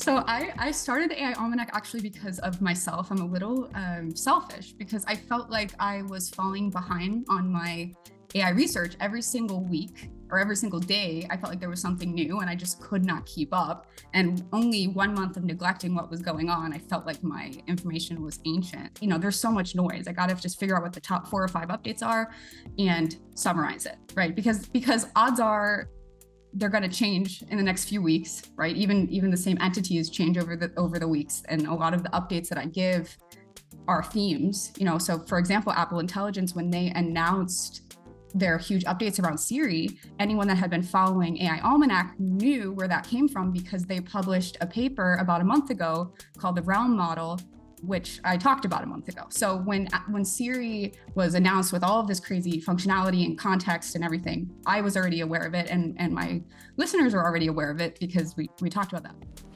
So I started the AI Almanac actually because of myself. I'm a little selfish because I felt like I was falling behind on my AI research every single week or every single day. I felt like there was something new and I just could not keep up. And only 1 month of neglecting what was going on, I felt like my information was ancient. There's so much noise. I got to just figure out what the top 4 or 5 updates are and summarize it, right? Because odds are they're going to change in the next few weeks, right? Even the same entities change over the weeks, and a lot of the updates that I give are themes. So for example, Apple Intelligence, when they announced their huge updates around Siri, anyone that had been following AI Almanac knew where that came from because they published a paper about a month ago called the Realm Model, which I talked about a month ago. So when Siri was announced with all of this crazy functionality and context and everything, I was already aware of it, and my listeners are already aware of it because we talked about that.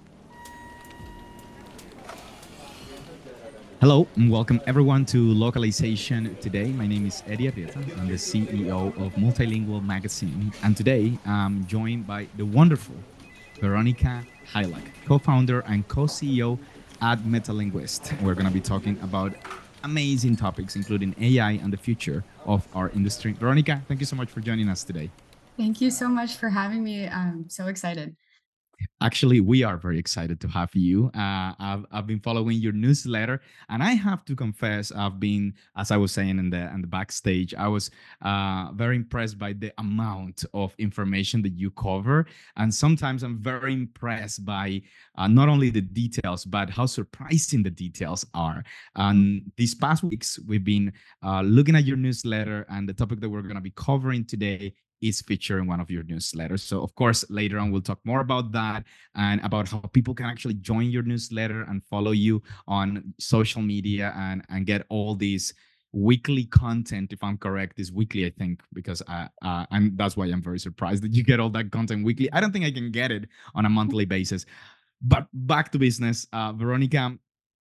Hello and welcome everyone to Localization Today. My name is Eddie Arrieta. I'm the CEO of Multilingual Magazine, and today I'm joined by the wonderful Veronica Heilack, co-founder and co-CEO at Metalinguist. We're going to be talking about amazing topics, including AI and the future of our industry. Veronica, thank you so much for joining us today. Thank you so much for having me. I'm so excited. Actually, we are very excited to have you. I've been following your newsletter, and I have to confess, I've been, as I was saying in the backstage, I was very impressed by the amount of information that you cover, and sometimes I'm very impressed by not only the details but how surprising the details are. And these past weeks, we've been looking at your newsletter, and the topic that we're going to be covering today is featured in one of your newsletters. So, of course, later on, we'll talk more about that and about how people can actually join your newsletter and follow you on social media and get all these weekly content. If I'm correct, is weekly, I think, because that's why I'm very surprised that you get all that content weekly. I don't think I can get it on a monthly basis. But back to business, Veronica,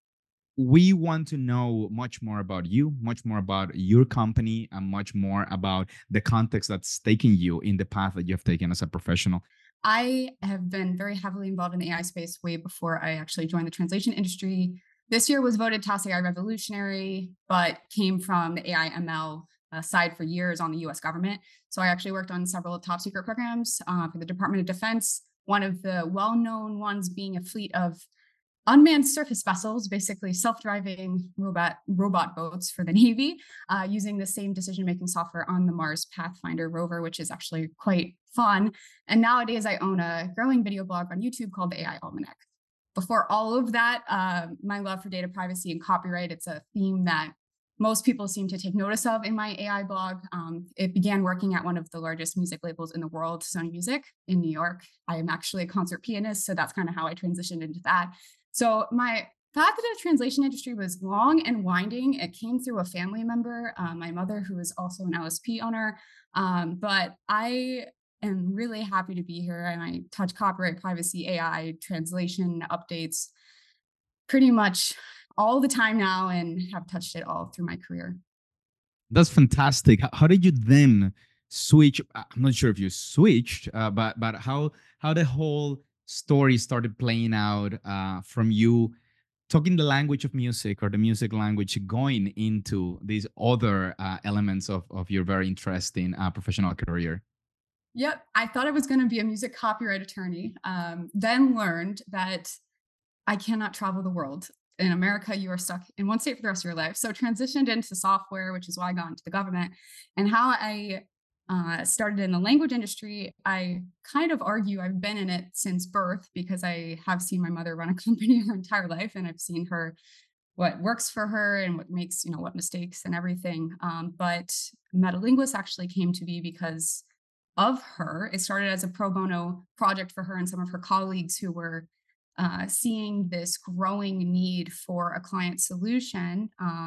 we want to know much more about you, much more about your company, and much more about the context that's taking you in the path that you have taken as a professional. I have been very heavily involved in the AI space way before I actually joined the translation industry. This year was voted TAS AI Revolutionary, but came from the AI ML side for years on the US government. So I actually worked on several top secret programs for the Department of Defense, one of the well-known ones being a fleet of unmanned surface vessels, basically self-driving robot boats for the Navy, using the same decision-making software on the Mars Pathfinder rover, which is actually quite fun. And nowadays I own a growing video blog on YouTube called the AI Almanac. Before all of that, my love for data privacy and copyright, it's a theme that most people seem to take notice of in my AI blog. It began working at one of the largest music labels in the world, Sony Music in New York. I am actually a concert pianist, so that's kind of how I transitioned into that. So my path to the translation industry was long and winding. It came through a family member, my mother, who is also an LSP owner. But I am really happy to be here, and I touch copyright, privacy, AI, translation updates pretty much all the time now, and have touched it all through my career. That's fantastic. How did you then switch? I'm not sure if you switched, but how the whole story started playing out from you talking the language of music or the music language going into these other elements of your very interesting professional career. Yep, I thought I was going to be a music copyright attorney, then learned that I cannot travel the world. In America, you are stuck in one state for the rest of your life. So transitioned into software, which is why I got into the government. And how I started in the language industry, I kind of argue I've been in it since birth because I have seen my mother run a company her entire life, and I've seen her what works for her and what makes, what mistakes and everything. But Metalinguist actually came to be because of her. It started as a pro bono project for her and some of her colleagues who were seeing this growing need for a client solution,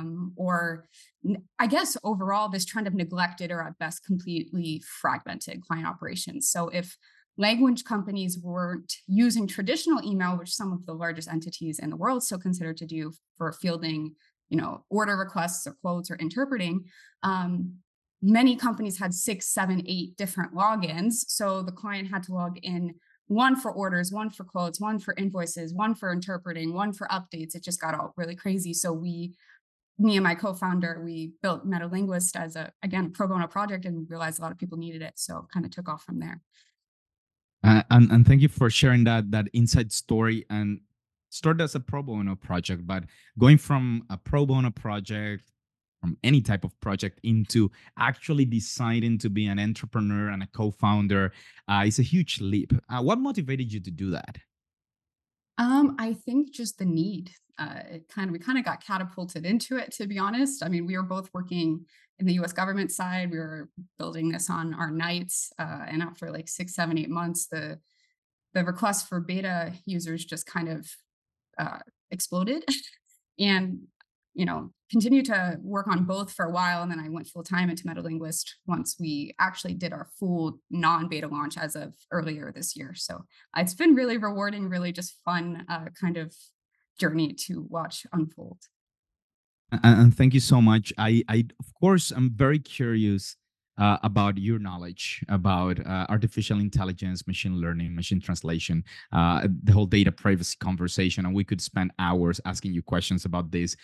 or I guess overall this trend of neglected or at best completely fragmented client operations. So if language companies weren't using traditional email, which some of the largest entities in the world still consider to do for fielding, order requests or quotes or interpreting, many companies had 6, 7, 8 different logins. So the client had to log in one for orders, one for quotes, one for invoices, one for interpreting, one for updates. It just got all really crazy. So me and my co-founder, we built MetaLinguist as again, a pro bono project, and realized a lot of people needed it. So kind of took off from there. And thank you for sharing that inside story. And started as a pro bono project, but going from a pro bono project, from any type of project, into actually deciding to be an entrepreneur and a co-founder is a huge leap. What motivated you to do that? I think just the need. We kind of got catapulted into it, to be honest. I mean, we were both working in the U.S. government side. We were building this on our nights, and after like 6, 7, 8 months, the request for beta users just kind of exploded, and continued to work on both for a while. And then I went full time into MetaLinguist once we actually did our full non-beta launch as of earlier this year. So it's been really rewarding, really just fun kind of journey to watch unfold. And thank you so much. I of course, I'm very curious about your knowledge about artificial intelligence, machine learning, machine translation, the whole data privacy conversation, and we could spend hours asking you questions about this.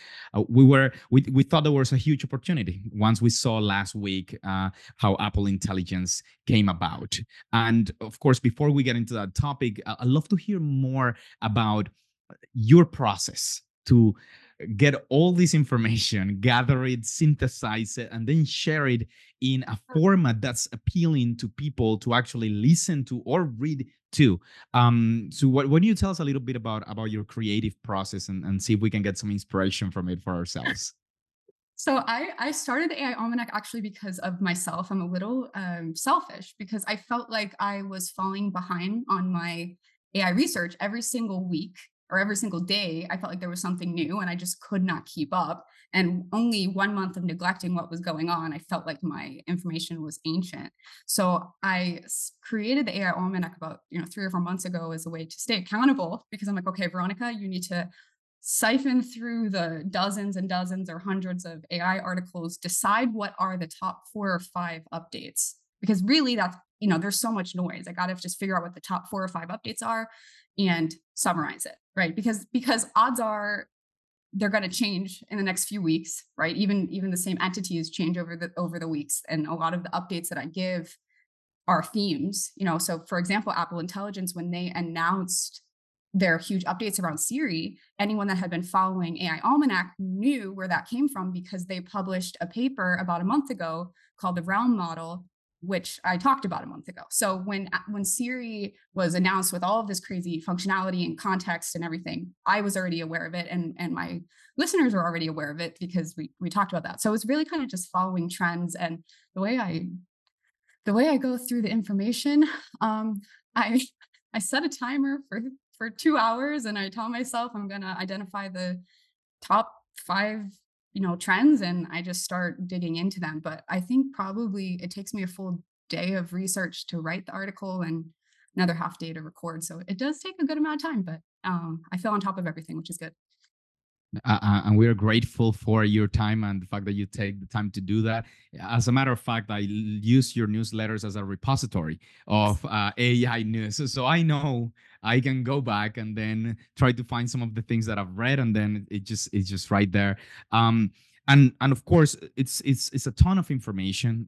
We thought there was a huge opportunity once we saw last week how Apple Intelligence came about, and of course, before we get into that topic, I'd love to hear more about your process to get all this information, gather it, synthesize it, and then share it in a format that's appealing to people to actually listen to or read to. So what do you tell us a little bit about your creative process, and see if we can get some inspiration from it for ourselves? So I started the AI Almanac actually because of myself. I'm a little selfish because I felt like I was falling behind on my AI research every single week or every single day. I felt like there was something new and I just could not keep up. And only 1 month of neglecting what was going on, I felt like my information was ancient. So created the AI Almanac about 3 or 4 months ago as a way to stay accountable, because I'm like, okay, Veronica, you need to siphon through the dozens and dozens or hundreds of AI articles, decide what are the top 4 or 5 updates. Because really, there's so much noise. I got to just figure out what the top 4 or 5 updates are and summarize it, right? Because odds are they're going to change in the next few weeks, right? Even the same entities change over the weeks, and a lot of the updates that I give are themes. So for example, Apple Intelligence, when they announced their huge updates around Siri, anyone that had been following AI Almanac knew where that came from, because they published a paper about a month ago called the Realm Model, which I talked about a month ago. So when Siri was announced with all of this crazy functionality and context and everything, I was already aware of it, and my listeners were already aware of it because we talked about that. So it's really kind of just following trends. And the way I go through the information, I I set a timer for 2 hours, and I tell myself I'm gonna identify the top 5 trends, and I just start digging into them. But I think probably it takes me a full day of research to write the article and another half day to record. So it does take a good amount of time, but I feel on top of everything, which is good. And we are grateful for your time and the fact that you take the time to do that. As a matter of fact, I use your newsletters as a repository of AI news, so I know I can go back and then try to find some of the things that I've read, and then it's just right there. And of course, it's a ton of information,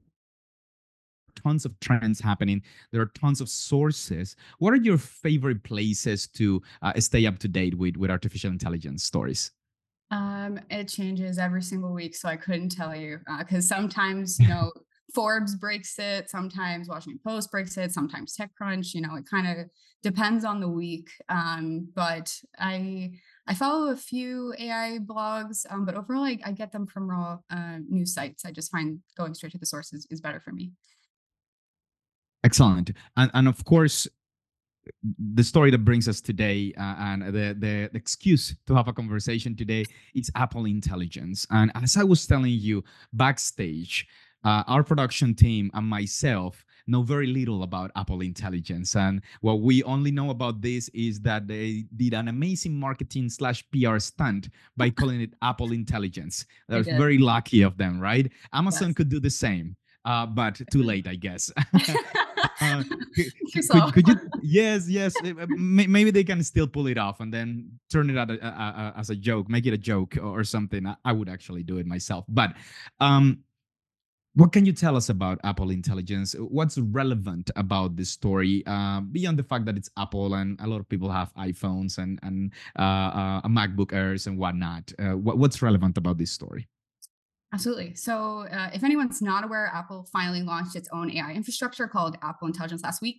tons of trends happening. There are tons of sources. What are your favorite places to stay up to date with artificial intelligence stories? It changes every single week, so I couldn't tell you, because sometimes, Forbes breaks it, sometimes Washington Post breaks it, sometimes TechCrunch. It kind of depends on the week. But I follow a few AI blogs, but overall, I get them from raw news sites. I just find going straight to the sources is better for me. Excellent. And of course, the story that brings us today, and the excuse to have a conversation today, is Apple Intelligence. And as I was telling you backstage, our production team and myself know very little about Apple Intelligence. And what we only know about this is that they did an amazing marketing slash PR stunt by calling it Apple Intelligence. That They was did. very lucky of them, right? Amazon Yes. could do the same, but too late, I guess. Uh, So could you? Yes, yes. Maybe they can still pull it off and then turn it as a joke, make it a joke or something. I would actually do it myself. But um, what can you tell us about Apple Intelligence? What's relevant about this story beyond the fact that it's Apple and a lot of people have iPhones and a MacBook Airs and whatnot? What's relevant about this story? absolutely. So, if anyone's not aware, Apple finally launched its own AI infrastructure called Apple Intelligence last week.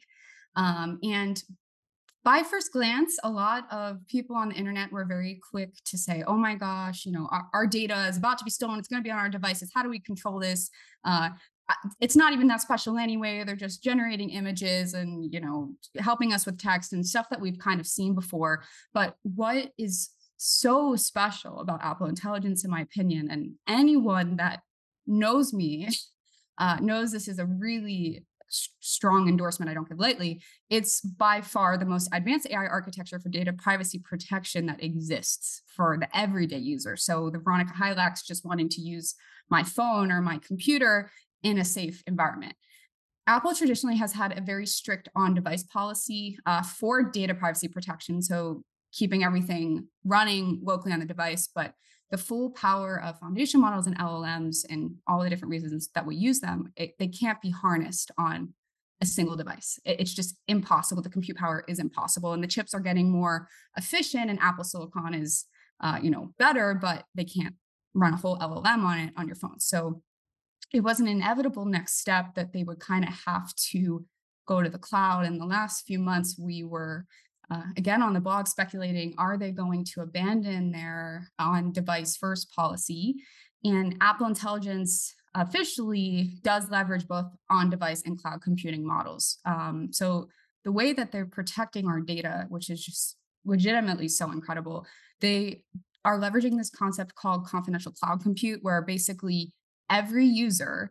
And by first glance, a lot of people on the internet were very quick to say, "Oh my gosh, our data is about to be stolen. It's going to be on our devices. How do we control this?" Uh, it's not even that special anyway. They're just generating images and helping us with text and stuff that we've kind of seen before. But what is so special about Apple Intelligence, in my opinion, and anyone that knows me knows this is a really strong endorsement I don't give lightly. It's by far the most advanced AI architecture for data privacy protection that exists for the everyday user. So the Veronica Hylax just wanting to use my phone or my computer in a safe environment. Apple traditionally has had a very strict on device policy for data privacy protection. So keeping everything running locally on the device, but the full power of foundation models and LLMs and all the different reasons that we use them, they can't be harnessed on a single device. It's just impossible. The compute power is impossible, and the chips are getting more efficient. And Apple Silicon is, better, but they can't run a whole LLM on it on your phone. So it was an inevitable next step that they would kind of have to go to the cloud. In the last few months, we were again on the blog speculating, are they going to abandon their on device first policy? And Apple Intelligence officially does leverage both on device and cloud computing models. So the way that they're protecting our data, which is just legitimately so incredible, they are leveraging this concept called confidential cloud compute, where basically every user,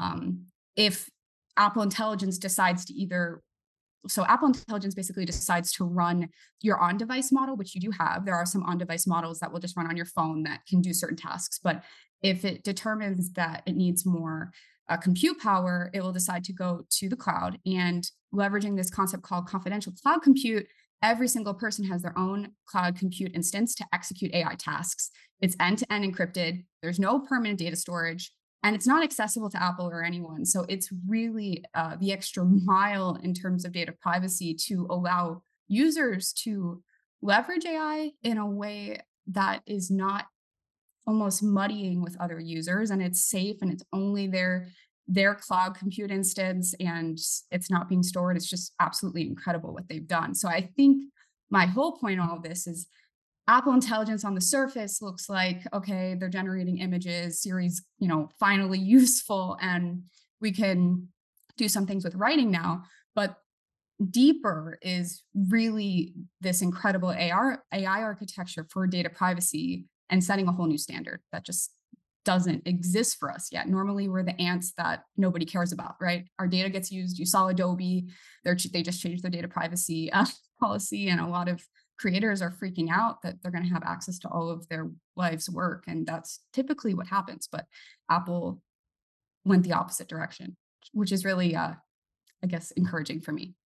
if Apple Intelligence decides to either so Apple Intelligence basically decides to run your on-device model, which you do have. There are some on-device models that will just run on your phone that can do certain tasks. But if it determines that it needs more compute power, it will decide to go to the cloud. And leveraging this concept called confidential cloud compute, every single person has their own cloud compute instance to execute AI tasks. It's end-to-end encrypted. There's no permanent data storage, and it's not accessible to Apple or anyone. So it's really the extra mile in terms of data privacy to allow users to leverage AI in a way that is not almost muddying with other users, and it's safe, and it's only their cloud compute instance, and it's not being stored. It's just absolutely incredible what they've done. So I think my whole point in all of this is Apple Intelligence on the surface looks like, okay, they're generating images, Siri's, finally useful, and we can do some things with writing now. But deeper is really this incredible AI architecture for data privacy and setting a whole new standard that just doesn't exist for us yet. Normally, we're the ants that nobody cares about, right? Our data gets used. You saw Adobe; they just changed their data privacy policy, and a lot of creators are freaking out that they're going to have access to all of their life's work, and that's typically what happens. But Apple went the opposite direction, which is really, I guess, encouraging for me.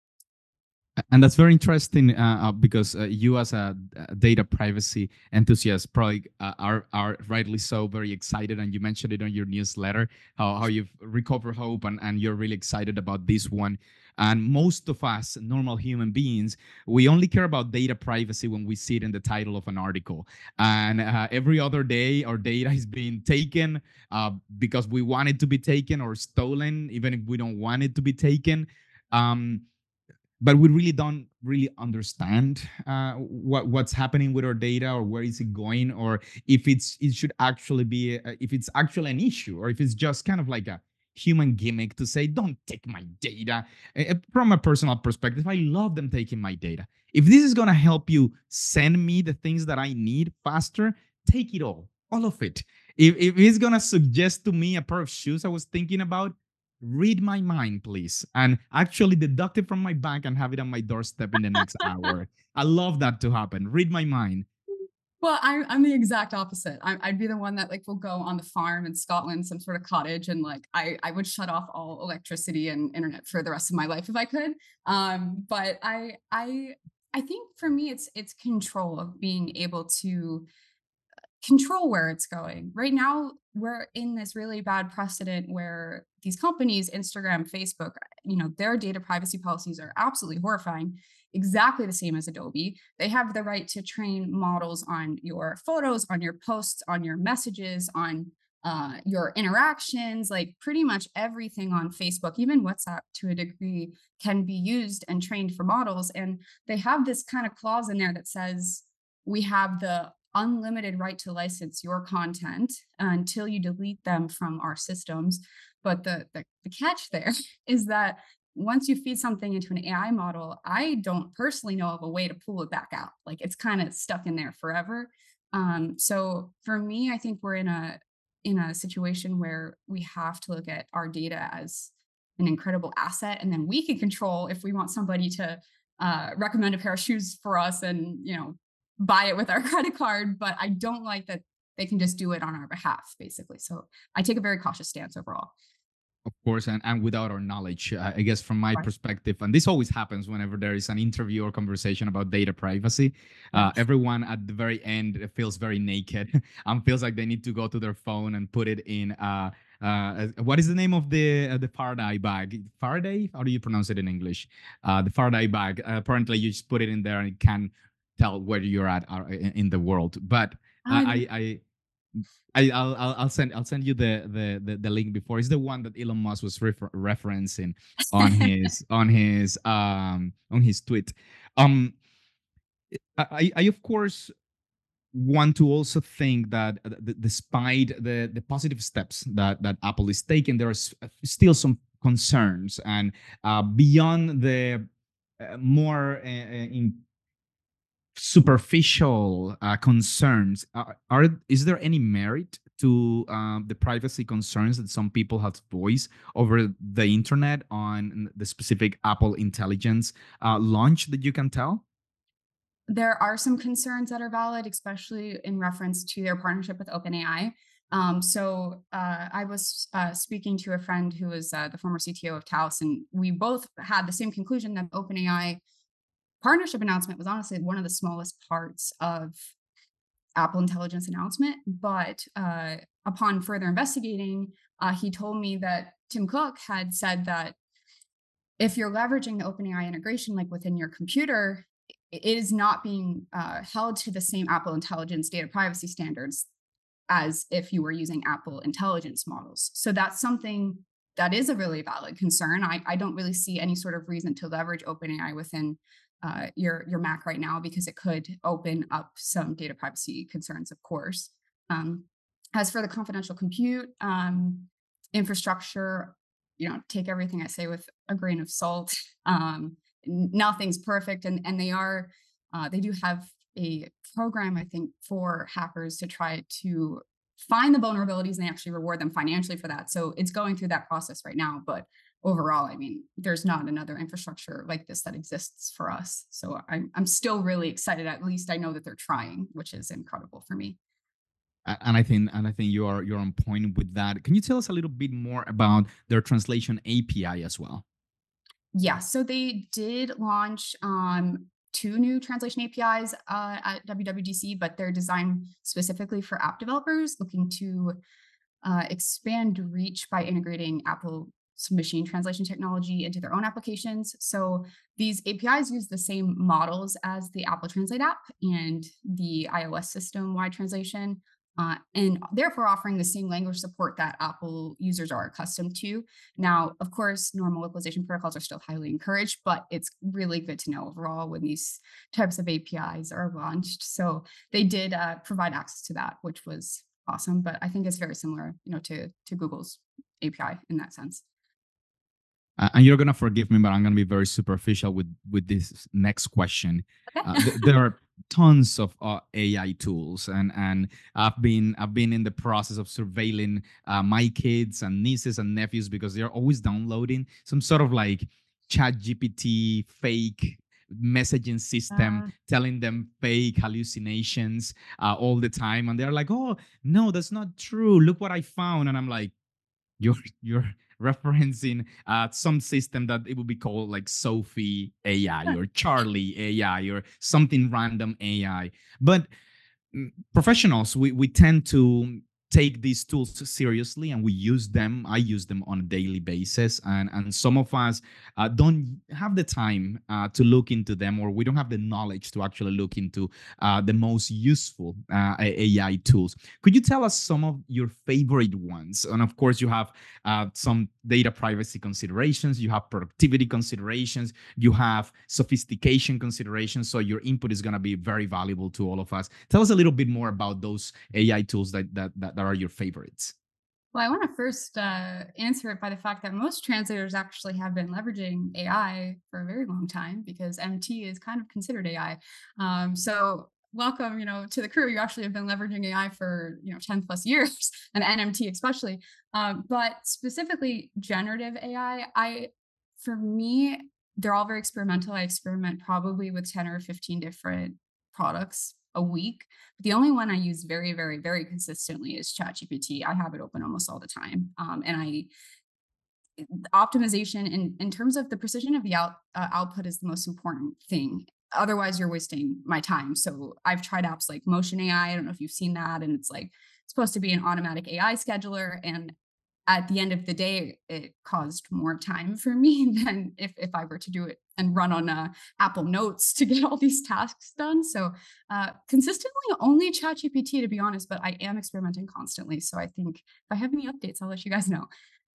And that's very interesting because you, as a data privacy enthusiast, probably are rightly so very excited. And you mentioned it on your newsletter how you've recovered hope and you're really excited about this one. And most of us, normal human beings, we only care about data privacy when we see it in the title of an article. And every other day, our data is being taken because we want it to be taken or stolen, even if we don't want it to be taken. Um, but we really don't really understand what's happening with our data, or where is it going, or if it should actually be if it's actually an issue, or if it's just kind of like a human gimmick to say don't take my data. From a personal perspective, I love them taking my data. If this is going to help you send me the things that I need faster, take it all of it. If it's going to suggest to me a pair of shoes I was thinking about, read my mind, please, and actually deduct it from my bank and have it on my doorstep in the next hour. I love that to happen. Read my mind. Well, I'm the exact opposite. I'd be the one that like will go on the farm in Scotland, some sort of cottage, and like I would shut off all electricity and internet for the rest of my life if I could. But I think for me it's control of being able to control where it's going. Right now, we're in this really bad precedent where these companies, Instagram, Facebook, their data privacy policies are absolutely horrifying, exactly the same as Adobe. They have the right to train models on your photos, on your posts, on your messages, on your interactions, like pretty much everything on Facebook, even WhatsApp to a degree, can be used and trained for models. And they have this kind of clause in there that says, we have the unlimited right to license your content until you delete them from our systems. But the catch there is that once you feed something into an AI model, I don't personally know of a way to pull it back out. Like it's kind of stuck in there forever. So for me, I think we're in a situation where we have to look at our data as an incredible asset, and then we can control if we want somebody to recommend a pair of shoes for us and buy it with our credit card, but I don't like that they can just do it on our behalf, basically. So I take a very cautious stance overall. Of course, and without our knowledge, I guess from my Right. perspective, and this always happens whenever there is an interview or conversation about data privacy, Yes. everyone at the very end feels very naked and feels like they need to go to their phone and put it in. What is the name of the Faraday bag? Faraday? How do you pronounce it in English? The Faraday bag. Apparently, you just put it in there and it can tell where you're at in the world. But I I, I I'll send you the link before. It's the one that Elon Musk was referencing on his tweet. Um, I of course want to also think that despite the positive steps that Apple is taking, there are still some concerns, and beyond the more in superficial concerns, are is there any merit to the privacy concerns that some people have voiced over the internet on the specific Apple Intelligence launch that you can tell? There are some concerns that are valid, especially in reference to their partnership with OpenAI. I was speaking to a friend who was the former CTO of Taos, and we both had the same conclusion that OpenAI partnership announcement was honestly one of the smallest parts of Apple Intelligence announcement. But upon further investigating, he told me that Tim Cook had said that if you're leveraging the OpenAI integration, like within your computer, it is not being held to the same Apple Intelligence data privacy standards as if you were using Apple Intelligence models. So that's something that is a really valid concern. I don't really see any sort of reason to leverage OpenAI within your Mac right now because it could open up some data privacy concerns, of course. Um, as for the confidential compute infrastructure, take everything I say with a grain of salt. Nothing's perfect, and they do have a program, I think, for hackers to try to find the vulnerabilities, and they actually reward them financially for that. So it's going through that process right now. But overall, I mean, there's not another infrastructure like this that exists for us. So I'm still really excited. At least I know that they're trying, which is incredible for me. And I think you're on point with that. Can you tell us a little bit more about their translation API as well? Yeah, so they did launch two new translation APIs at WWDC, but they're designed specifically for app developers looking to expand reach by integrating Apple's machine translation technology into their own applications. So these APIs use the same models as the Apple Translate app and the iOS system wide translation, and therefore offering the same language support that Apple users are accustomed to. Now, of course, normal localization protocols are still highly encouraged, but it's really good to know overall when these types of APIs are launched. So they did provide access to that, which was awesome. But I think it's very similar, to Google's API in that sense. And you're gonna forgive me, but I'm gonna be very superficial with this next question. Okay. There are tons of AI tools, and I've been in the process of surveilling my kids and nieces and nephews because they're always downloading some sort of like Chat GPT fake messaging system telling them fake hallucinations all the time, and they're like, "Oh no, that's not true. Look what I found," and I'm like, you're referencing some system that it would be called like Sophie AI or Charlie AI or something random AI. But professionals, we tend to take these tools seriously and we use them. I use them on a daily basis, and some of us don't have the time to look into them, or we don't have the knowledge to actually look into the most useful AI tools. Could you tell us some of your favorite ones? And of course, you have some data privacy considerations, you have productivity considerations, you have sophistication considerations. So your input is going to be very valuable to all of us. Tell us a little bit more about those AI tools that are your favorites. Well, I want to first answer it by the fact that most translators actually have been leveraging AI for a very long time because MT is kind of considered AI. So welcome, to the crew. You actually have been leveraging AI for 10 plus years, and NMT especially. But specifically generative AI, for me, they're all very experimental. I experiment probably with 10 or 15 different products a week. The only one I use very, very, very consistently is ChatGPT. I have it open almost all the time. And optimization in terms of the precision of the output is the most important thing. Otherwise, you're wasting my time. So I've tried apps like Motion AI. I don't know if you've seen that. And it's like supposed to be an automatic AI scheduler. And at the end of the day, it caused more time for me than if I were to do it and run on Apple Notes to get all these tasks done. So consistently only ChatGPT, to be honest, but I am experimenting constantly. So I think if I have any updates, I'll let you guys know.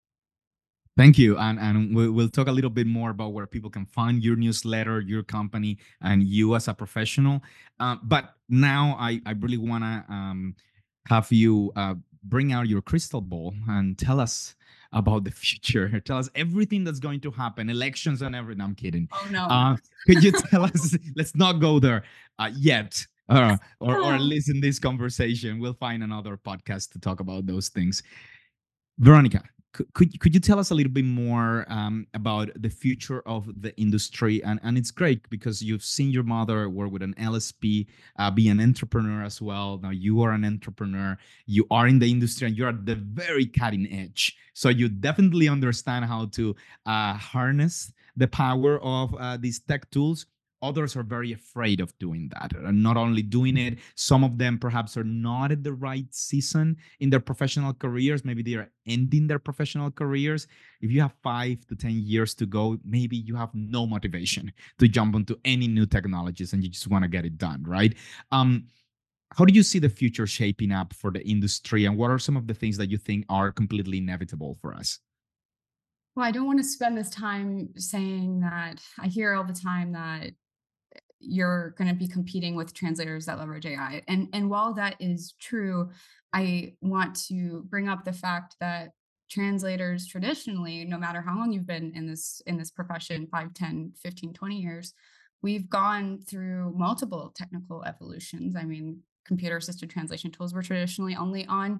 Thank you. And we'll talk a little bit more about where people can find your newsletter, your company, and you as a professional. But now I really want to have you bring out your crystal ball and tell us about the future. Tell us everything that's going to happen, elections and everything. I'm kidding. Oh, no. Could you tell us? Let's not go there yet. Or at No. least in this conversation, we'll find another podcast to talk about those things. Veronica, could you tell us a little bit more about the future of the industry? And it's great because you've seen your mother work with an LSP, be an entrepreneur as well. Now you are an entrepreneur. You are in the industry and you're at the very cutting edge. So you definitely understand how to harness the power of these tech tools. Others are very afraid of doing that, and not only doing it, some of them perhaps are not at the right season in their professional careers. Maybe they are ending their professional careers. If you have 5 to 10 years to go, maybe you have no motivation to jump onto any new technologies and you just want to get it done, right? How do you see the future shaping up for the industry, and what are some of the things that you think are completely inevitable for us? Well, I don't want to spend this time saying that I hear all the time that you're going to be competing with translators that leverage AI. And while that is true, I want to bring up the fact that translators traditionally, no matter how long you've been in this profession, 5, 10, 15, 20 years, we've gone through multiple technical evolutions. I mean, computer assisted translation tools were traditionally only on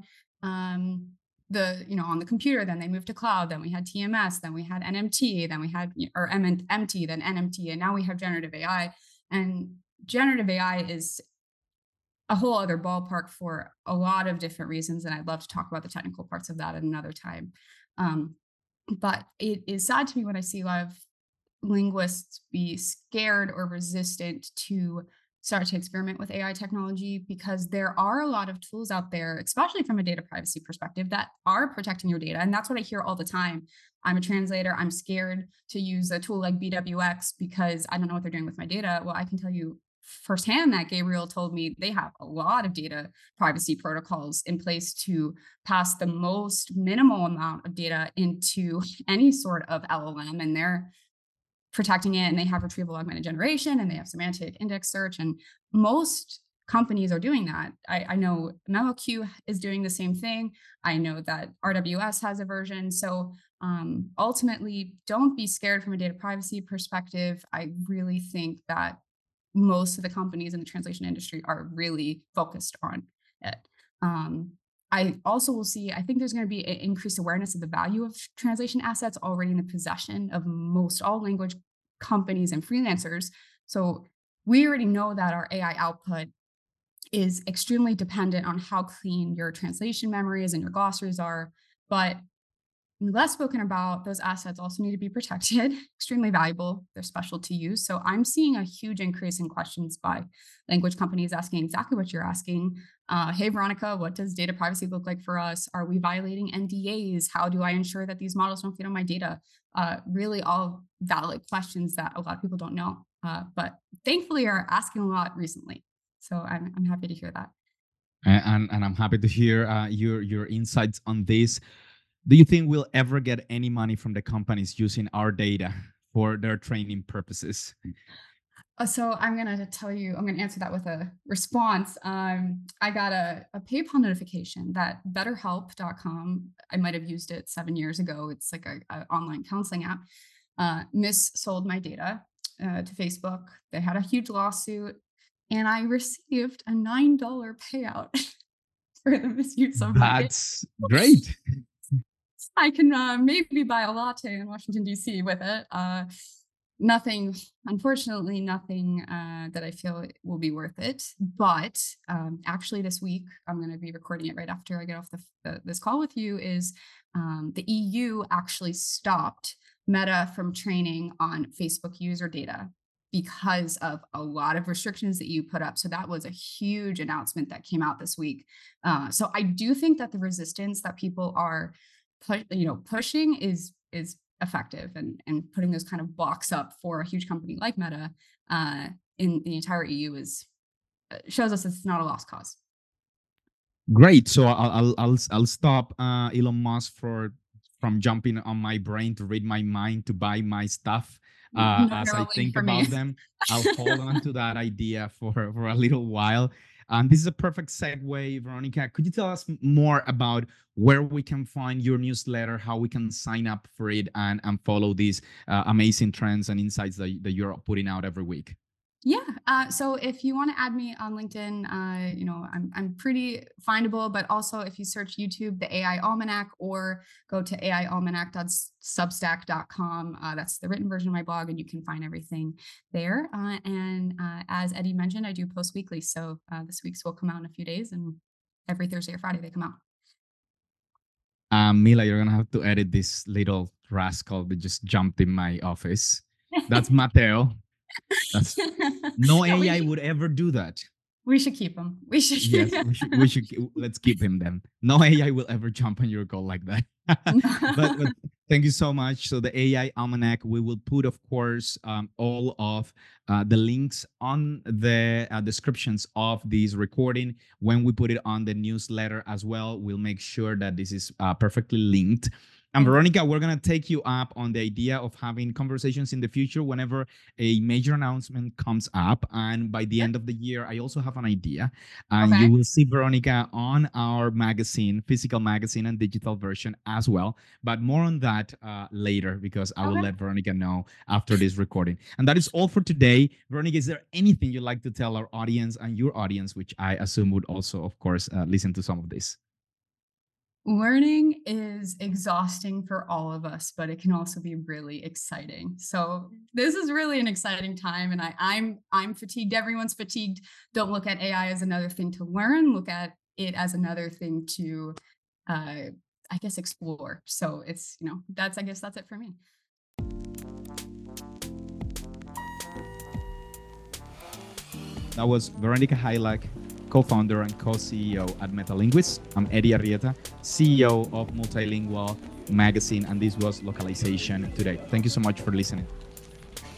on the computer, then they moved to cloud, then we had TMS, then we had NMT, then we had or MT, then NMT, and now we have generative AI. And generative AI is a whole other ballpark for a lot of different reasons. And I'd love to talk about the technical parts of that at another time. Um, but it is sad to me when I see a lot of linguists be scared or resistant to start to experiment with AI technology because there are a lot of tools out there, especially from a data privacy perspective, that are protecting your data. And that's what I hear all the time. I'm a translator. I'm scared to use a tool like BWX because I don't know what they're doing with my data. Well, I can tell you firsthand that Gabriel told me they have a lot of data privacy protocols in place to pass the most minimal amount of data into any sort of LLM, and they're protecting it, and they have retrieval augmented generation, and they have semantic index search, and most companies are doing that. I know MemoQ is doing the same thing. I know that RWS has a version. So ultimately, don't be scared from a data privacy perspective. I really think that most of the companies in the translation industry are really focused on it. I also will see, I think there's going to be an increased awareness of the value of translation assets already in the possession of most all language companies and freelancers So we already know that our AI output is extremely dependent on how clean your translation memories and your glossaries are. But less spoken about, those assets also need to be protected, extremely valuable. They're special to use. So I'm seeing a huge increase in questions by language companies asking exactly what you're asking. Hey, Veronica, what does data privacy look like for us? Are we violating NDAs? How do I ensure that these models don't feed on my data? Really, all valid questions that a lot of people don't know, but thankfully are asking a lot recently. So I'm happy to hear that. And I'm happy to hear your insights on this. Do you think we'll ever get any money from the companies using our data for their training purposes? So I'm gonna tell you, I'm gonna answer that with a response. I got a PayPal notification that BetterHelp.com, I might have used it 7 years ago. It's like a online counseling app. Missold my data to Facebook. They had a huge lawsuit, and I received a $9 payout for the misuse of my data. That's great. I can maybe buy a latte in Washington, D.C. with it. Nothing, unfortunately, nothing that I feel will be worth it. But actually, this week, I'm going to be recording it right after I get off this call with you. Is the EU actually stopped Meta from training on Facebook user data because of a lot of restrictions that you put up. So that was a huge announcement that came out this week. So I do think that the resistance that people are pushing is effective, and putting those kind of blocks up for a huge company like Meta in the entire EU is shows us it's not a lost cause. Great. So I'll stop Elon Musk from jumping on my brain to read my mind to buy my stuff. No As I Neuralink think for me. about them, I'll hold on to that idea for a little while. And this is a perfect segue, Veronica. Could you tell us more about where we can find your newsletter, how we can sign up for it, and follow these amazing trends and insights that you're putting out every week? Yeah. So if you want to add me on LinkedIn, I'm pretty findable. But also, if you search YouTube, the AI Almanac, or go to aialmanac.substack.com, that's the written version of my blog, and you can find everything there. And as Eddie mentioned, I do post weekly. So this week's will come out in a few days, and every Thursday or Friday they come out. Mila, you're gonna have to edit this little rascal that just jumped in my office. That's Mateo. That's no No, AI would ever do that. we should keep them. We should. Yes, let's keep him then. No AI will ever jump on your call like that. But thank you so much. So the AI Almanac, we will put, of course, all of the links on the descriptions of this recording. When we put it on the newsletter as well, we'll make sure that this is perfectly linked. And Thank you. Veronica, we're going to take you up on the idea of having conversations in the future whenever a major announcement comes up. And by the Sure. end of the year, I also have an idea. And Okay. you will see Veronica on our magazine, physical magazine and digital version as well. But more on that later, because I will Okay. let Veronica know after this recording. And that is all for today. Veronica, is there anything you'd like to tell our audience and your audience, which I assume would also, of course, listen to some of this? Learning is exhausting for all of us, but it can also be really exciting. So this is really an exciting time, and I'm fatigued. Everyone's fatigued. Don't look at AI as another thing to learn. Look at it as another thing to, I guess, explore. So it's I guess that's it for me. That was Veronica Hajlak, co-founder and co-CEO at Metalinguist. I'm Eddie Arrieta, CEO of Multilingual Magazine, and this was Localization Today. Thank you so much for listening.